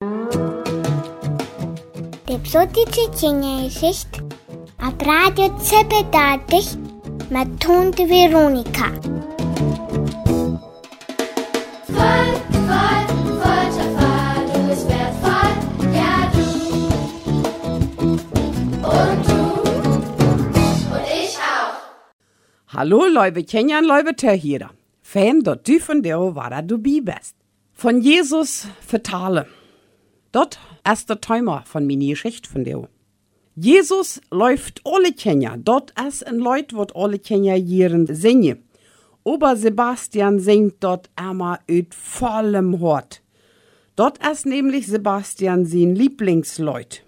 De psotice Kindergeschichte ab Radio Zeppedatich mit Tante Veronika. Hallo, liebe Kenjan, liebe Terhierer. Fem dort du von der war du bist. Von Jesus vertale. Dort ist der Timer von meiner Geschichte von der. Jesus läuft alle Kenya. Dort ist ein Leut, wird alle Kenya jieren singen. Ober Sebastian singt dort einmal ut vollem Hort. Dort ist nämlich Sebastian sein Lieblingsleut.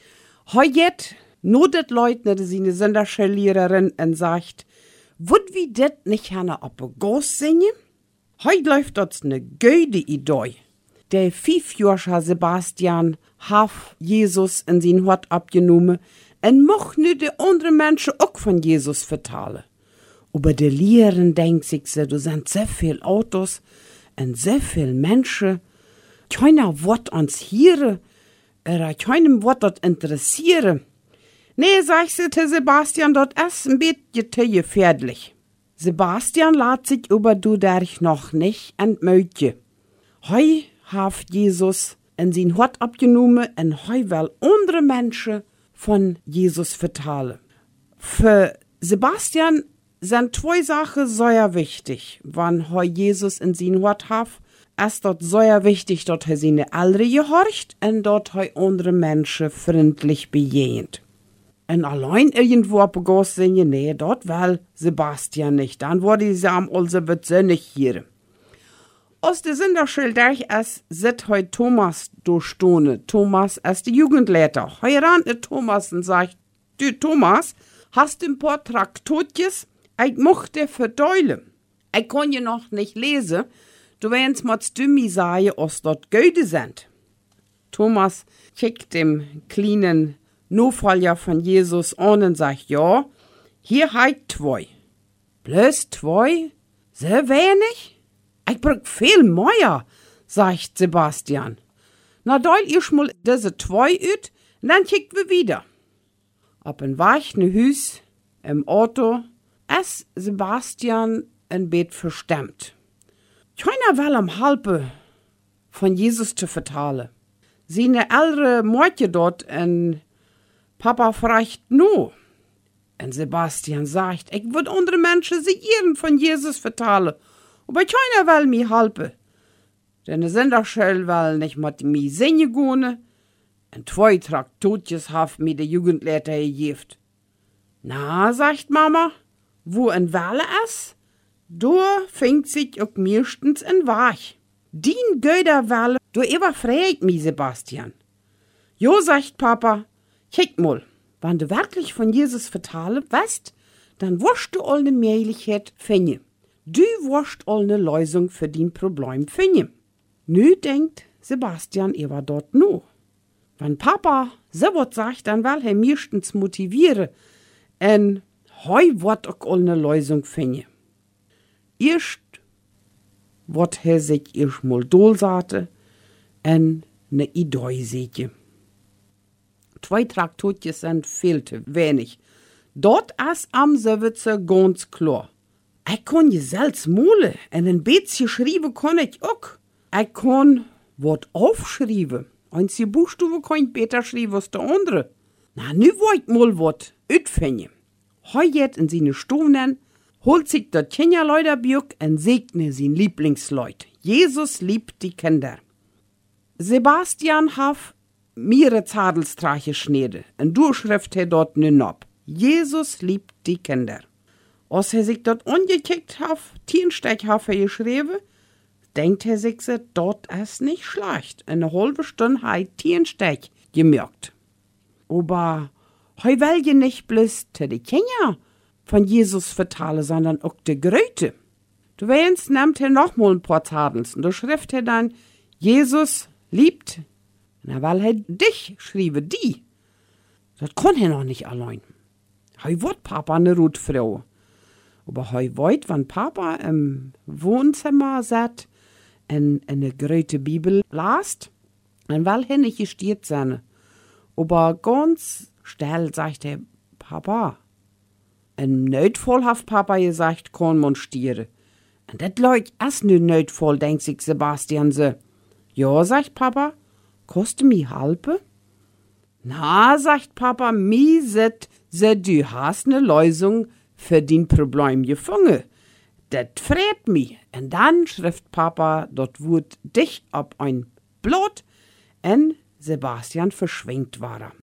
Heute notet Leut nicht seine Sonderschullehrerinn und sagt, Wut wie det nicht herne op Gos singen? Heut läuft dort ne gute Idee. Der 5-jährige Sebastian haf Jesus in sein Hort abgenommen und moch nu de andere Menschen auch von Jesus vertalen. Aber de Lehren denkt sich so, du sind so viel Autos und so viel Menschen. Keiner wird uns hören, oder keinem wird dort interessieren. Nee, sag ich zu Sebastian, dort ist ein bisschen gefährlich. Sebastian lässt sich über du derch noch nicht entmögen. Heu haft Jesus in sein Hort abgenommen und heu will andere Menschen von Jesus vertalen. Für Sebastian sind 2 Sachen sehr wichtig, wann heu Jesus in sein Hort haft. Es dort sehr wichtig, dort he seine Eltern gehorcht und dort heu andere Menschen freundlich bejehend. Und allein irgendwo auf Gos singen, nee, dort will Sebastian nicht. Dann wurde sie am also wird sie nicht hier. Aus der Sinderschilderch es sit heu Thomas durchstone. Thomas ist der Jugendleiter. Heu rannt Thomas und sagt, du Thomas, hast du ein paar Traktotjes? Ich mochte verdeulen. Ich kann je noch nicht lesen. Du wenn's mots dümmi sagen, os dort Göde sind. Thomas kickt dem kleinen Nachfolger von Jesus an und sagt, ja, hier heit 2. Bloß 2? So wenig? Ich brauch viel mehr, sagt Sebastian. Na, deul ihr schmul diese 2 üt, und dann kickt wir wieder. Ob ein weichen Hüs im Auto, es Sebastian ein Bett verstemmt. Keiner will am Halbe von Jesus zu vertalen. Seine ältere Mädche dort in Papa fragt no. Und Sebastian sagt, ich würd andere Menschen ihren von Jesus vertalen, aber keiner will mir helfen. Denn der Senderschell will nicht mit mir singen gehen, und 2 Traktotjes haft mir der Jugendleiter gegeben. Na, sagt Mama, wo ein Welle ist, da fängt sich auch meistens ein Wach. Dien Göderwelle, du überfragt mich, Sebastian. Jo, sagt Papa, kick mal, wenn du wirklich von Jesus vertalen weißt, dann wirst du all ne Möglichkeit finden. Du wirst all ne Lösung für dein Problem finden. Nu denkt Sebastian über dort no. Wenn Papa so was sagt, dann will er meistens motivieren und heu wird auch all ne Lösung finden. Erst wird er sich erstmal dolsate und ne Idee sehen. 2 Traktotjes sind viel zu wenig. Dort ist am Sewitzer ganz klar. Ich kann je selbst malen und ein bisschen schreiben kann ich auch. Ich kann was aufschreiben. Einzige Buchstabe kann ich besser schreiben als der andere. Na, nu wollt mal was utfinden. Heute in seine Stunden holt sich der Kinderleuterbüch und segne sein Lieblingsleut. Jesus liebt die Kinder. Sebastian haf mehrere Zadelstreiche schneide. Und Durchschrift he dort nun ab. Jesus liebt die Kinder. Als er sich dort angekickt haf, Tienstech haf er geschrieben, denkt er sich, dort ist nicht schlecht. Eine halbe Stunde hat Tienstech gemerkt. Aber heu will je nicht bloß die Kinder von Jesus vertalen, sondern auch die Gröte. Du wenn's nimmt er noch mal ein paar Zadels und da schrift er dann, Jesus liebt. Na, weil er dich schriebe, die. Das kann er noch nicht allein. Heu wird Papa ne Rutfrau. Aber heu wollt, wenn Papa im Wohnzimmer sat und eine große Bibel las, En wel hin nicht gestiert sein. Aber ganz still sagt der Papa. En Notfall hat Papa gesagt, kann man stieren. En dat leut as nu Notfall, denkt sich Sebastian so. Ja, sagt Papa, koste mi halpe? Na, sagt Papa, mi set se du hast ne Lösung für din Problem gefunden. Dat freut mi. En dann schrift Papa, dort wurd dich ab ein Blatt, en Sebastian verschwingt war er.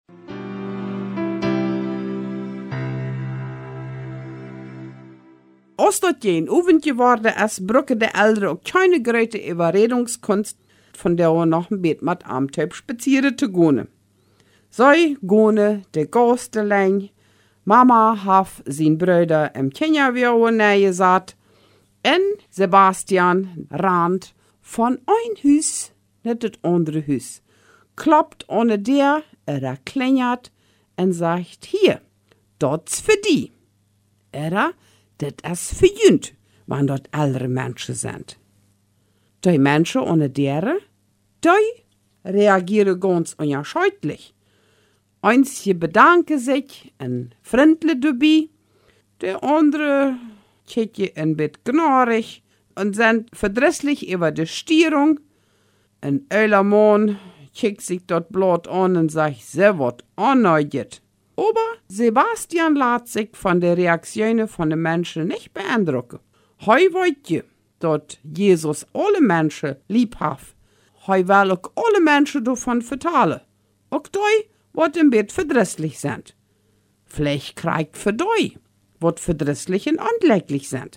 Als dat geen Abend geworden ist, brücke der Ältere auch keine große Überredungskunst, von der er noch ein Bett mit Amtöp spazieren zu gehen. Sei gone de Gostelein, Mama haf sin Brüder im Kenia nähe gesagt, en Sebastian rand von ein Hüs net das andere Hüs, kloppt ohne der, klingert en sagt, hier, dot's für die. Dat is für jünd, wann dort ältere Menschen sind. Die Menschen ohne deren, die reagieren ganz unterschiedlich. Einige bedanken sich en freundlich dabei, der andere kicken ein bisschen gnarig und sind verdrießlich über die Stierung. Ein Ölermann kickt sich dort blöd an und sagt, sie wird anneuget. Aber Sebastian lässt sich von der Reaktionen von den Menschen nicht beeindrucken. Hei weiß je, dass Jesus alle Menschen lieb hat. Hei will auch alle Menschen davon vertalen. Auch die, wat im Bett verdrießlich sind. Vielleicht kriegt für die, wat verdrießlich und anleglich sind.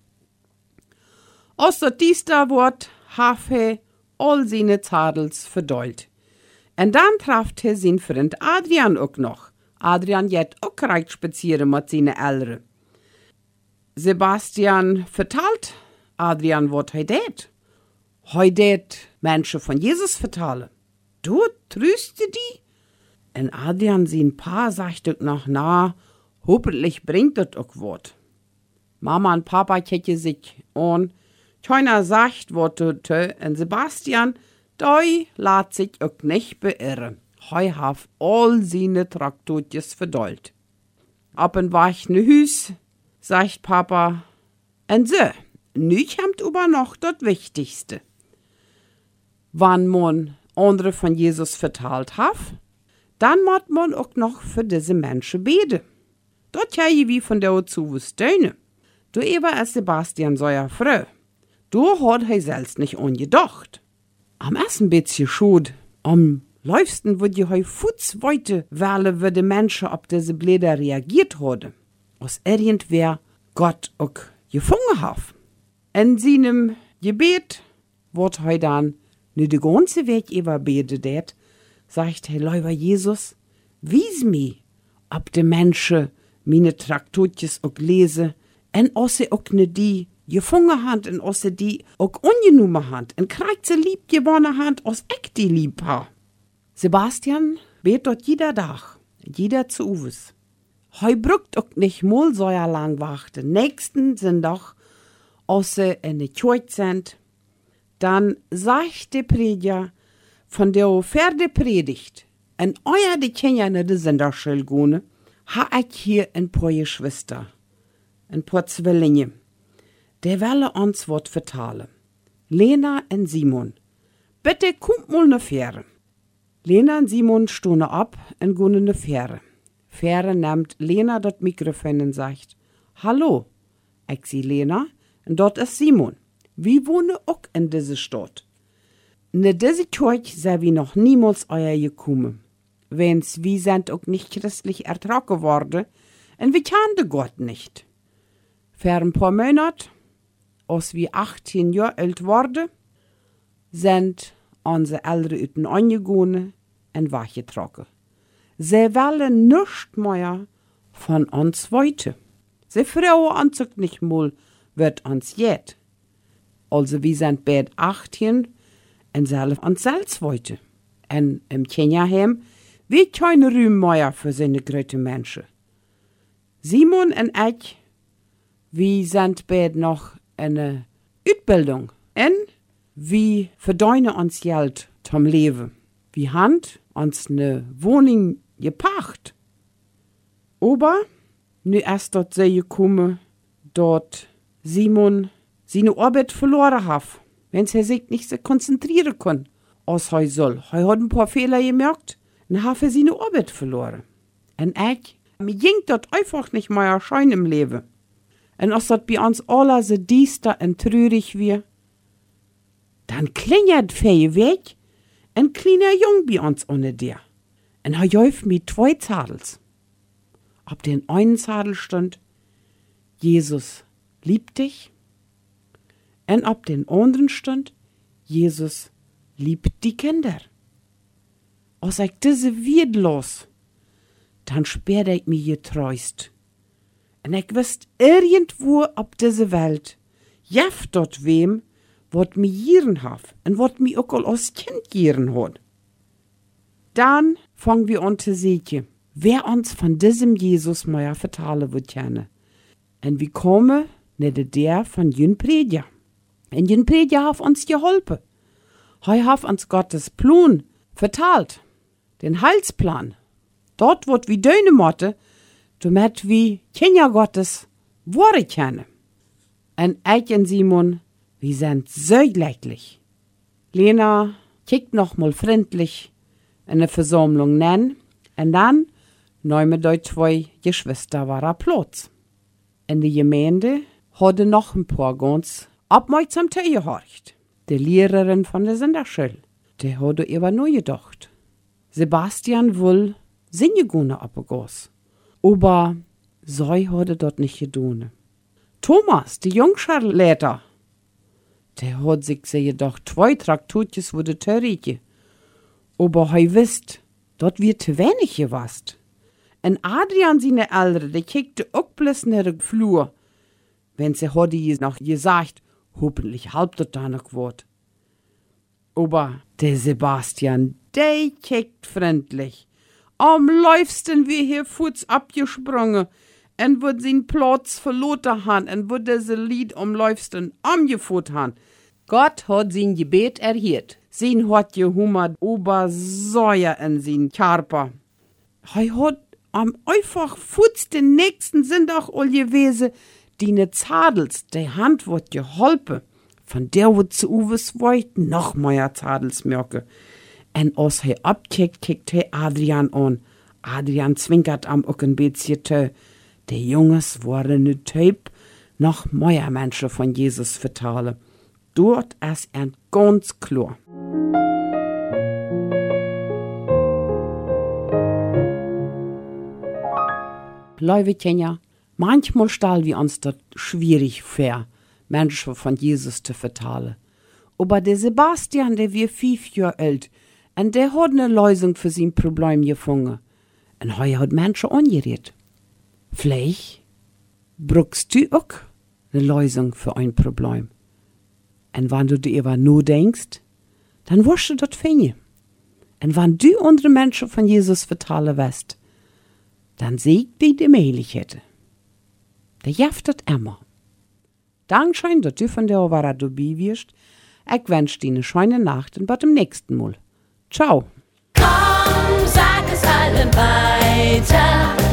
Aus der Dienstag wird hat all seine Zadels verdollt. Und dann trifft er seinen Freund Adrian auch noch. Adrian jet auch kriegt spazieren mit seinen Eltern. Sebastian vertalt Adrian, wat hei det. Hei det Menschen von Jesus vertalen. Du trüste die? Und Adrian sein Paar sagt auch noch, na, hoffentlich bringt das auch wat. Mama und Papa kennen sich an. Keiner sagt wat und Sebastian, doi lässt sich auch nicht beirren. Hei haf all seine Traktortjes verdollt. Ab en wach ne Hüs, sagt Papa, en so, nu kommt aber noch das Wichtigste. Wann man andere von Jesus vertalt hat, dann muss man auch noch für diese Menschen beten. Dort kann wie von der zu stöhnen. Du eber ist Sebastian so ja froh. Du hat er selbst nicht angedacht. Am ersten bisschen schuld, am liebsten würde ich Futz weite wählen, wie die Menschen auf diese Bläder reagiert haben. Aus irgendwer Gott auch gefunden hat. In seinem Gebet wird er dann nicht den ganzen Weg überbetet, sagt er, lieber Jesus, wies mir, ob die Menschen meine Traktatjes auch lesen, und außer auch nicht die gefunden haben, und außer die auch ungenommen haben, und kriegt sie lieb gewonnen haben, aus ich die lieb habe. Sebastian bet dort jeder Tag, jeder zu Uwes. Heu brückt auch nicht mal so lang warten. Nächsten sind doch, außer in der Kirche sind, dann sagt der Prediger von der Pferde predigt, und euer die Kinder nicht sind da schön gone, ha ich hier ein paar Geschwister, ein paar Zwillinge, der welle uns wat vertalen. Lena und Simon, bitte kommt mal ne Fähre. Lena und Simon stohne ab und gehen ne Fähre. Fähre nimmt Lena das Mikrofon und sagt, hallo, ich sie Lena, und dort ist Simon. Wir wohnen auch in dieser Stadt. In diese Kirche sei wir noch niemals euer gekommen. Wenn's wir sind auch nicht christlich ertragen worden, und wir kannten Gott nicht. Für ein paar Monate, als wir 18 Jahre alt wurden, sind unsere Eltern üten angegangen und weggetragen. Sie wollen nichts mehr von uns weiter. Sie fragen uns auch nicht mal, wird uns jet. Also wir sind bald 18 und selber uns selbst weiter. Und im Kenia-Heim wird kein Ruhm mehr für seine großen Menschen. Simon und ich, wir sind bald noch in der Ausbildung. Und wir verdienen uns Geld zum Leben. Wir haben uns ne Wohnung gepacht. Aber nu erst dort sei gekommen, dort Simon seine Arbeit verloren hat, wenn er sich nicht so konzentrieren kann, als er soll. Er hat ein paar Fehler gemerkt und hat seine Arbeit verloren. Und mir ging dort einfach nicht mehr erscheinen im Leben. Und als das bei uns alle so düster und traurig wird, dann klingelt Fee weg, ein kleiner Jung bei uns ohne dir. Und er jäuft mit 2 Zadels. Auf den einen Zadel stand, Jesus liebt dich. Und auf den anderen stand, Jesus liebt die Kinder. Als ich diese wird los, dann sperrte ich mich getreust. Und ich wusste irgendwo auf dieser Welt, jeft dort wem, wat mir gieren hat und wat mir auch als Kind gieren hat. Dann fangen wir an zu sehen, wer uns von diesem Jesus mehr vertalen wird gerne. Und wir kommen nicht der von Jün Prediger. Und Jün Prediger hat uns geholfen. Er hat uns Gottes Plan vertalt, den Heilsplan. Dort wird wie deine Motte, damit wir Kinder Gottes Worte kennen. Und ich und Simon, wir sind so glücklich. Lena kickt noch mal freundlich in der Versammlung nennen und dann nehmen die 2 Geschwister waren Platz. In der Gemeinde hatte noch ein paar ganz aufmerksam zugehorcht. Die Lehrerin von der Sonderschule, die hatte über neu gedacht. Sebastian will Singegune abgegossen. Aber sie hatte dort nicht getan. Thomas, die Jungscharläter, der hat sich gedacht, 2 Traktortjes wurde Törige. Aber er wisst, dort wird zu wenig gewasst. Und Adrian, seine Ältere, der kickte auch bloß nach der Flur. Wenn sie hatte noch gesagt, hoffentlich halb dort da noch wird. Aber der Sebastian, der kickt freundlich. Am läufsten wir hier Fuß abgesprungen und wird sein Platz verloren haben und wird diese Lied am läufsten angefuhrt haben. Gott hat sein Gebet erhört. Sein hat gehummert Obersäuer in sein Körper. Er hat am einfach Fuß den nächsten Sonntag all gewesen, die ne Zadels, die Hand wird geholpen. Von der wird zu Uwes Weit noch mehr Zadels merken. Und als er abkickt, kickt er Adrian an. Adrian zwinkert am auch ein bisschen tö. Die Jungs waren ne Typ, noch mehr Menschen von Jesus vertalen. Dort ist er ganz klar. Liebe Kinder, manchmal stellen wir uns das schwierig vor, Menschen von Jesus zu vertalen. Aber der Sebastian, der wir 5 Jahre alt, und der hat eine Lösung für sein Problem gefunden. Und er hat Menschen angeredet. Vielleicht brauchst du auch eine Lösung für ein Problem. Und wenn du darüber nur denkst, dann wirst du das finden. Und wenn du andere Menschen von Jesus vertalen wirst, dann siegt die Möglichkeit. Der jaftet immer. Dankeschön, dass du von der Wara dabei wirst. Ich wünsche dir eine schöne Nacht und bis zum nächsten Mal. Ciao. Komm, sag es allen weiter.